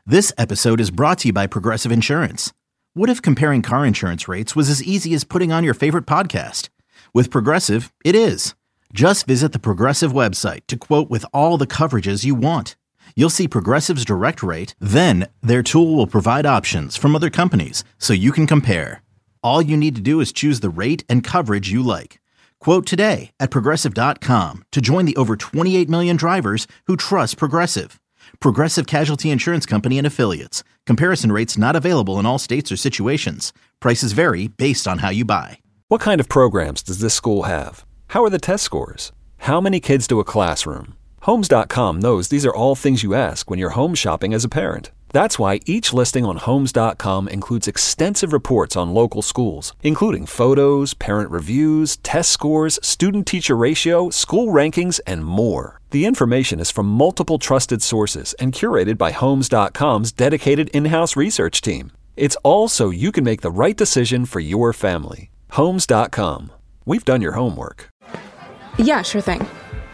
This episode is brought to you by Progressive Insurance. What if comparing car insurance rates was as easy as putting on your favorite podcast? With Progressive, it is. Just visit the Progressive website to quote with all the coverages you want. You'll see Progressive's direct rate, then their tool will provide options from other companies so you can compare. All you need to do is choose the rate and coverage you like. Quote today at Progressive.com to join the over 28 million drivers who trust Progressive. Progressive Casualty Insurance Company and Affiliates. Comparison rates not available in all states or situations. Prices vary based on how you buy. What kind of programs does this school have? How are the test scores? How many kids do a classroom? Homes.com knows these are all things you ask when you're home shopping as a parent. That's why each listing on Homes.com includes extensive reports on local schools, including photos, parent reviews, test scores, student-teacher ratio, school rankings, and more. The information is from multiple trusted sources and curated by Homes.com's dedicated in-house research team. It's all so you can make the right decision for your family. Homes.com. We've done your homework. Yeah, sure thing.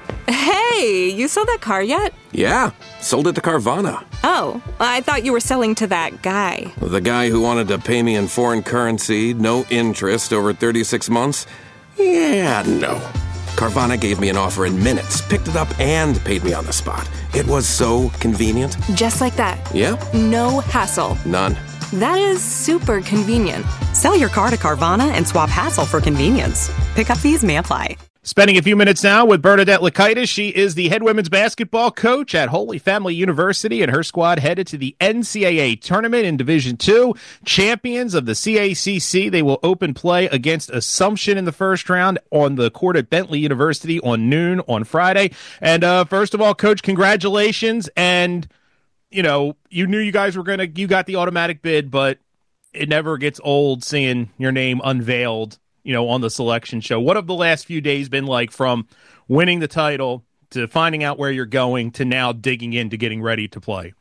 Hey, you sold that car yet? Yeah, sold it to Carvana. Oh, I thought you were selling to that guy. The guy who wanted to pay me in foreign currency, no interest, over 36 months? Yeah, no. Carvana gave me an offer in minutes, picked it up, and paid me on the spot. It was so convenient. Just like that. Yeah? No hassle. None. That is super convenient. Sell your car to Carvana and swap hassle for convenience. Pickup fees may apply. Spending a few minutes now with Bernadette Lakaitis. She is the head women's basketball coach at Holy Family University, and her squad headed to the NCAA tournament in Division II. Champions of the CACC. They will open play against Assumption in the first round on the court at Bentley University on noon on Friday. And first of all, Coach, congratulations. And, you know, you knew you guys were you got the automatic bid, but it never gets old seeing your name unveiled, you know, on the selection show. What have the last few days been like, from winning the title to finding out where you're going to now digging into getting ready to play?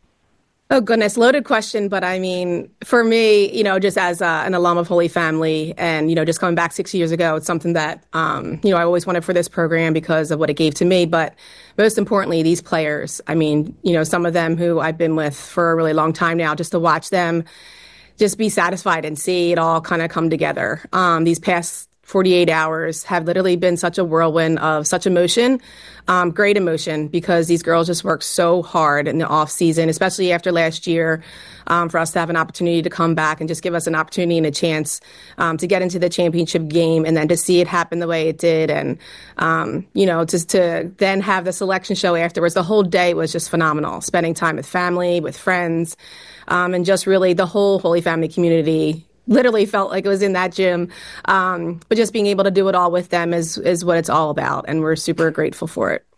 Oh, goodness. Loaded question. But I mean, for me, you know, just as an alum of Holy Family and, you know, just coming back 6 years ago, it's something that, you know, I always wanted for this program because of what it gave to me. But most importantly, these players, I mean, you know, some of them who I've been with for a really long time now, just to watch them just be satisfied and see it all kind of come together. These past 48 hours have literally been such a whirlwind of such emotion, great emotion, because these girls just worked so hard in the off season, especially after last year, for us to have an opportunity to come back and just give us an opportunity and a chance to get into the championship game, and then to see it happen the way it did. And, you know, just to then have the selection show afterwards. The whole day was just phenomenal, spending time with family, with friends, and just really the whole Holy Family community literally felt like it was in that gym. But just being able to do it all with them is what it's all about. And we're super grateful for it.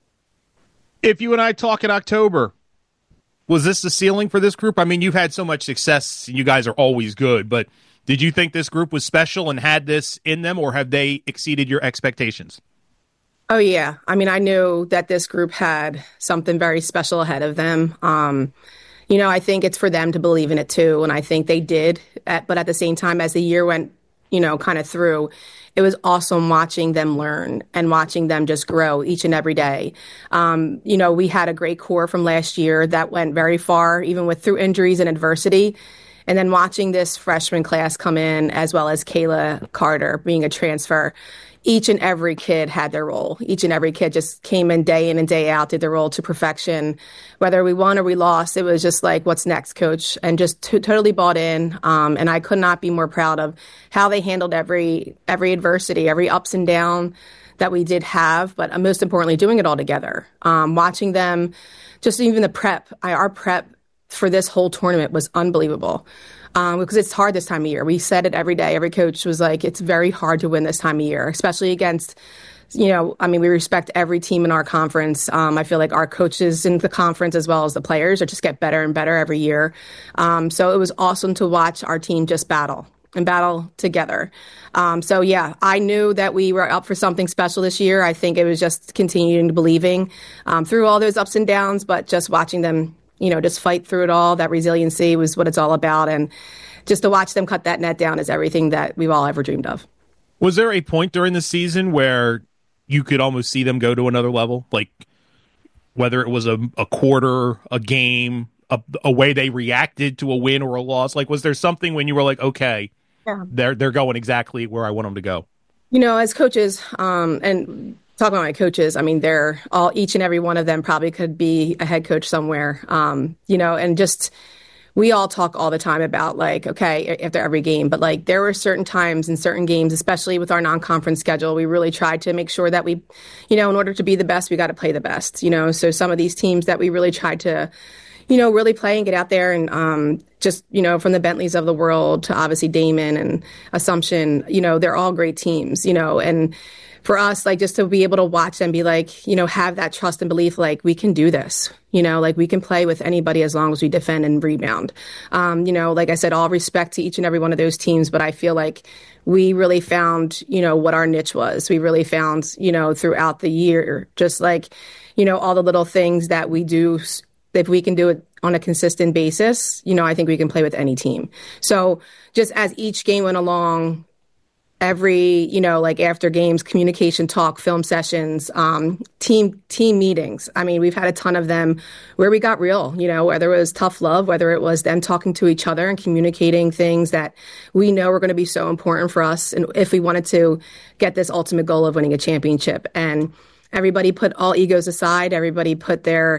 If you and I talk in October, was this the ceiling for this group? I mean, you've had so much success. You guys are always good. But did you think this group was special and had this in them, or have they exceeded your expectations? Oh, yeah. I mean, I knew that this group had something very special ahead of them. You know, I think it's for them to believe in it, too. And I think they did. But at the same time, as the year went, you know, kind of through, it was awesome watching them learn and watching them just grow each and every day. You know, we had a great core from last year that went very far, even through injuries and adversity. And then watching this freshman class come in, as well as Kayla Carter being a transfer, each and every kid had their role. Each and every kid just came in and day out, did their role to perfection. Whether we won or we lost, it was just like, what's next, coach? And just totally bought in. And I could not be more proud of how they handled every adversity, every ups and down that we did have, but most importantly, doing it all together. Watching them, just even the prep, our prep for this whole tournament was unbelievable. Because it's hard this time of year. We said it every day. Every coach was like, it's very hard to win this time of year, especially against, you know, I mean, we respect every team in our conference. I feel like our coaches in the conference, as well as the players, just get better and better every year. So it was awesome to watch our team just battle together. So, yeah, I knew that we were up for something special this year. I think it was just continuing to believing through all those ups and downs, but just watching them, you know, just fight through it all. That resiliency was what it's all about. And just to watch them cut that net down is everything that we've all ever dreamed of. Was there a point during the season where you could almost see them go to another level? Like, whether it was a quarter, a game, a way they reacted to a win or a loss? Like, was there something when you were like, okay, they're going exactly where I want them to go? As coaches, and talking about my coaches, I mean, they're each and every one of them probably could be a head coach somewhere, and just, we all talk all the time about like, okay, after every game, but like there were certain times in certain games, especially with our non-conference schedule, we really tried to make sure that we, in order to be the best, we got to play the best, so some of these teams that we really tried to, really play and get out there and just, from the Bentleys of the world to obviously Damon and Assumption, they're all great teams, and for us, like just to be able to watch them be like, have that trust and belief, like we can do this, like we can play with anybody as long as we defend and rebound. Like I said, all respect to each and every one of those teams, but I feel like we really found, what our niche was. We really found, throughout the year, just like, all the little things that we do. If we can do it on a consistent basis, I think we can play with any team. So just as each game went along, every, like after games, communication talk, film sessions, team meetings. I mean, we've had a ton of them where we got real, whether it was tough love, whether it was them talking to each other and communicating things that we know are going to be so important for us. And if we wanted to get this ultimate goal of winning a championship, and everybody put all egos aside, everybody put their,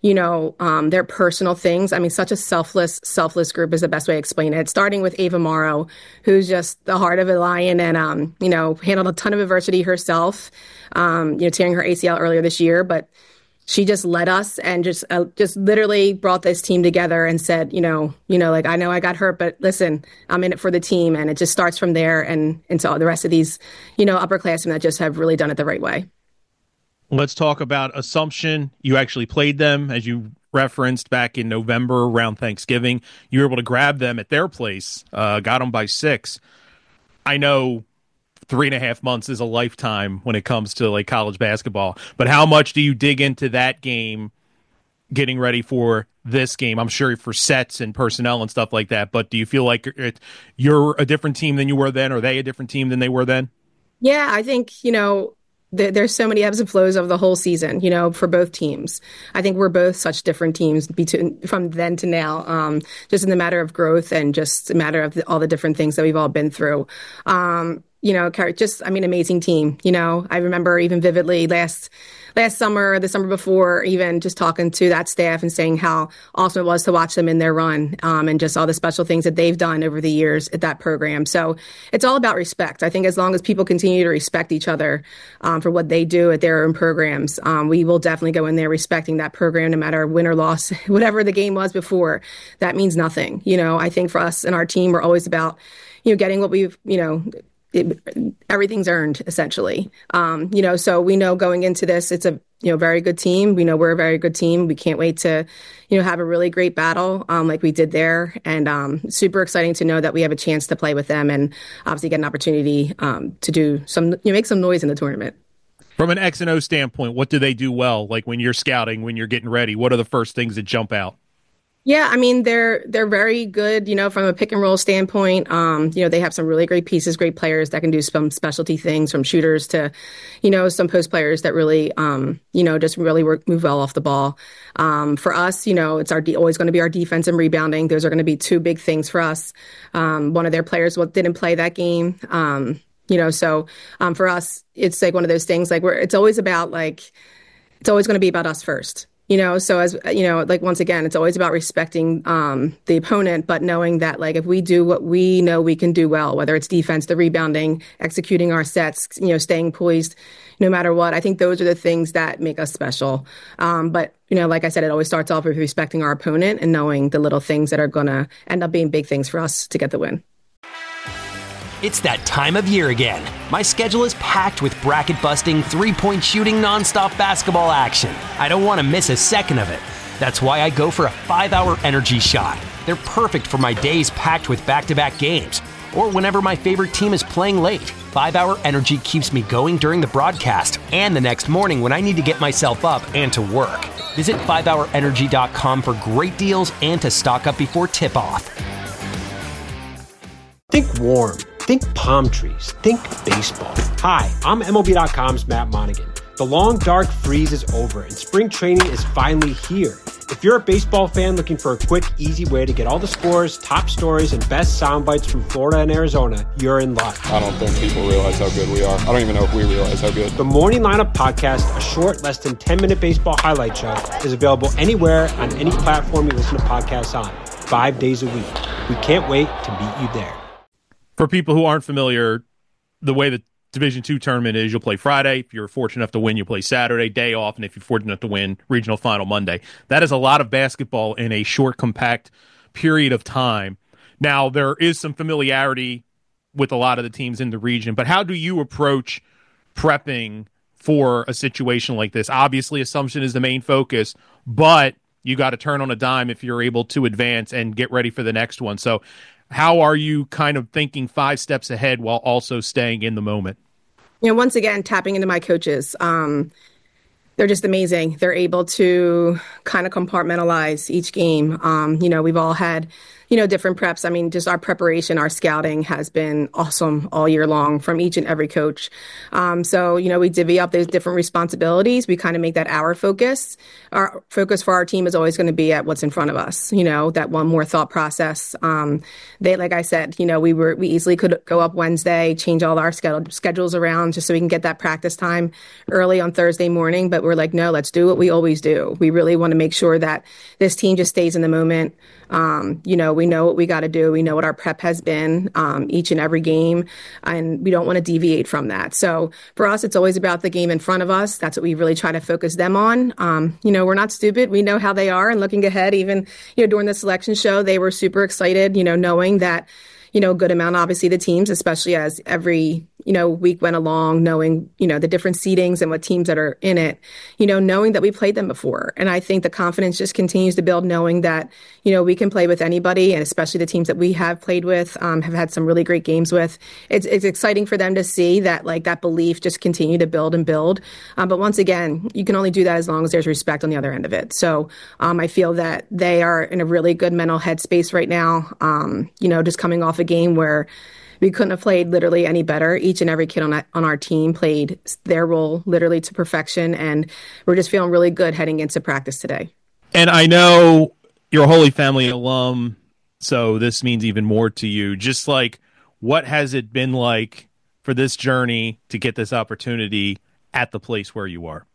their personal things. I mean, such a selfless group is the best way to explain it. Starting with Ava Morrow, who's just the heart of a lion and, handled a ton of adversity herself, tearing her ACL earlier this year. But she just led us and just literally brought this team together and said, like, I know I got hurt, but listen, I'm in it for the team. And it just starts from there and into all the rest of these, upperclassmen that just have really done it the right way. Let's talk about Assumption. You actually played them, as you referenced, back in November around Thanksgiving. You were able to grab them at their place, got them by 6. I know 3.5 months is a lifetime when it comes to like college basketball, but how much do you dig into that game getting ready for this game? I'm sure for sets and personnel and stuff like that, but do you feel like you're a different team than you were then? Or are they a different team than they were then? Yeah, I think, there's so many ebbs and flows of the whole season, for both teams. I think we're both such different teams from then to now, just in the matter of growth and just a matter of all the different things that we've all been through. Amazing team. I remember even vividly last summer, the summer before, even just talking to that staff and saying how awesome it was to watch them in their run, and just all the special things that they've done over the years at that program. So it's all about respect. I think as long as people continue to respect each other for what they do at their own programs, we will definitely go in there respecting that program, no matter win or loss, whatever the game was before. That means nothing. I think for us and our team, we're always about, getting what we've, everything's earned essentially. So we know going into this, it's a, very good team. We know we're a very good team. We can't wait to, have a really great battle, like we did there. And, super exciting to know that we have a chance to play with them and obviously get an opportunity, to do some, make some noise in the tournament. From an X and O standpoint, what do they do well? Like when you're scouting, when you're getting ready, what are the first things that jump out? Yeah, I mean, they're very good, from a pick and roll standpoint. They have some really great pieces, great players that can do some specialty things, from shooters to, some post players that really, just really move well off the ball. For us, it's always going to be our defense and rebounding. Those are going to be two big things for us. One of their players didn't play that game. For us, it's like one of those things like it's always about it's always going to be about us first. So as once again, it's always about respecting the opponent, but knowing that if we do what we know we can do well, whether it's defense, the rebounding, executing our sets, staying poised, no matter what, I think those are the things that make us special. But like I said, it always starts off with respecting our opponent and knowing the little things that are going to end up being big things for us to get the win. It's that time of year again. My schedule is packed with bracket-busting, three-point shooting, nonstop basketball action. I don't want to miss a second of it. That's why I go for a 5-hour energy shot. They're perfect for my days packed with back-to-back games, or whenever my favorite team is playing late. 5-hour energy keeps me going during the broadcast and the next morning when I need to get myself up and to work. Visit 5hourenergy.com for great deals and to stock up before tip-off. Think warm. Think palm trees. Think baseball. Hi, I'm MLB.com's Matt Monaghan. The long, dark freeze is over, and spring training is finally here. If you're a baseball fan looking for a quick, easy way to get all the scores, top stories, and best sound bites from Florida and Arizona, you're in luck. I don't think people realize how good we are. I don't even know if we realize how good. The Morning Lineup Podcast, a short, less than 10-minute baseball highlight show, is available anywhere on any platform you listen to podcasts on, 5 days a week. We can't wait to meet you there. For people who aren't familiar, the way the Division II tournament is, you'll play Friday. If you're fortunate enough to win, you'll play Saturday, day off. And if you're fortunate enough to win, regional final Monday. That is a lot of basketball in a short, compact period of time. Now, there is some familiarity with a lot of the teams in the region, but how do you approach prepping for a situation like this? Obviously, Assumption is the main focus, but you got to turn on a dime if you're able to advance and get ready for the next one. So how are you kind of thinking 5 steps ahead while also staying in the moment? Once again, tapping into my coaches. They're just amazing. They're able to kind of compartmentalize each game. We've all had, different preps. I mean, just our preparation, our scouting has been awesome all year long from each and every coach. We divvy up those different responsibilities. We kind of make that our focus. Our focus for our team is always going to be at what's in front of us, that one more thought process. Like I said, we easily could go up Wednesday, change all our schedules around just so we can get that practice time early on Thursday morning. But we're like, no, let's do what we always do. We really want to make sure that this team just stays in the moment. We know what we got to do. We know what our prep has been each and every game, and we don't want to deviate from that. So for us, it's always about the game in front of us. That's what we really try to focus them on. We're not stupid. We know how they are, and looking ahead, even during the selection show, they were super excited, knowing that good amount, obviously, the teams, especially as every, week went along, knowing, the different seedings and what teams that are in it, knowing that we played them before. And I think the confidence just continues to build, knowing that, we can play with anybody, and especially the teams that we have played with, have had some really great games with. It's exciting for them to see that, that belief just continue to build and build. But once again, you can only do that as long as there's respect on the other end of it. So I feel that they are in a really good mental headspace right now, just coming off a game where we couldn't have played literally any better. Each and every kid on our team played their role literally to perfection, and we're just feeling really good heading into practice today. And I know you're a Holy Family alum, so this means even more to you. Just what has it been like for this journey to get this opportunity at the place where you are?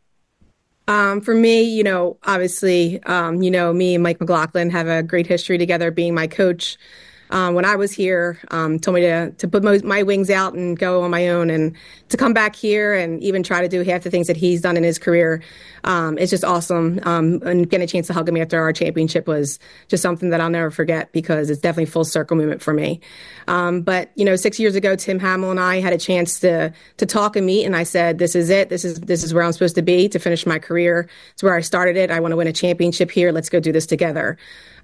For me, obviously, me and Mike McLaughlin have a great history together, being my coach. When I was here, told me to put my wings out and go on my own, and to come back here and even try to do half the things that he's done in his career. It's just awesome. And getting a chance to hug him after our championship was just something that I'll never forget, because it's definitely full circle moment for me. But 6 years ago, Tim Hamill and I had a chance to talk and meet, and I said, this is it. This is where I'm supposed to be to finish my career. It's where I started it. I want to win a championship here. Let's go do this together.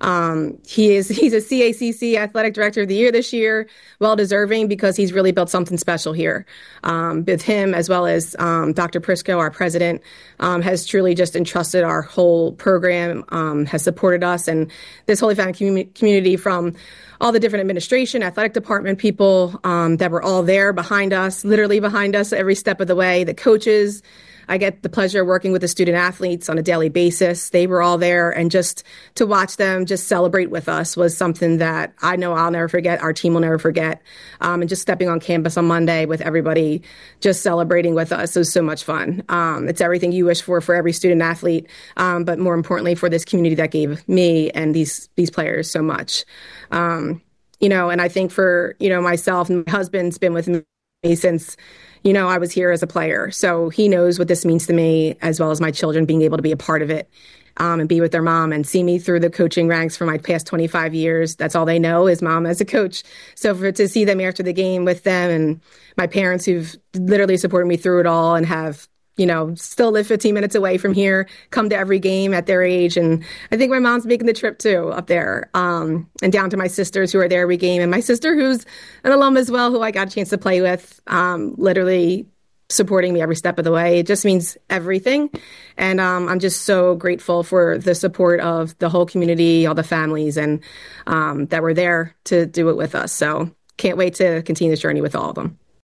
He's a CACC Athletic Director of the Year this year, well deserving, because he's really built something special here. With him, as well as Dr. Prisco, our president, has truly just entrusted our whole program, has supported us, and this Holy Family community, from all the different administration, athletic department people that were all there behind us, literally behind us every step of the way, the coaches. I get the pleasure of working with the student athletes on a daily basis. They were all there, and just to watch them just celebrate with us was something that I know I'll never forget. Our team will never forget. And just stepping on campus on Monday with everybody just celebrating with us was so much fun. It's everything you wish for every student athlete, but more importantly for this community that gave me and these players so much. And I think for, myself, and my husband's been with me since I was here as a player. So he knows what this means to me, as well as my children being able to be a part of it, and be with their mom and see me through the coaching ranks for my past 25 years. That's all they know is mom as a coach. So to see them after the game with them, and my parents who've literally supported me through it all and have, still live 15 minutes away from here, come to every game at their age. And I think my mom's making the trip too up there, and down to my sisters who are there every game. And my sister, who's an alum as well, who I got a chance to play with, literally supporting me every step of the way. It just means everything. And I'm just so grateful for the support of the whole community, all the families, and that were there to do it with us. So can't wait to continue this journey with all of them.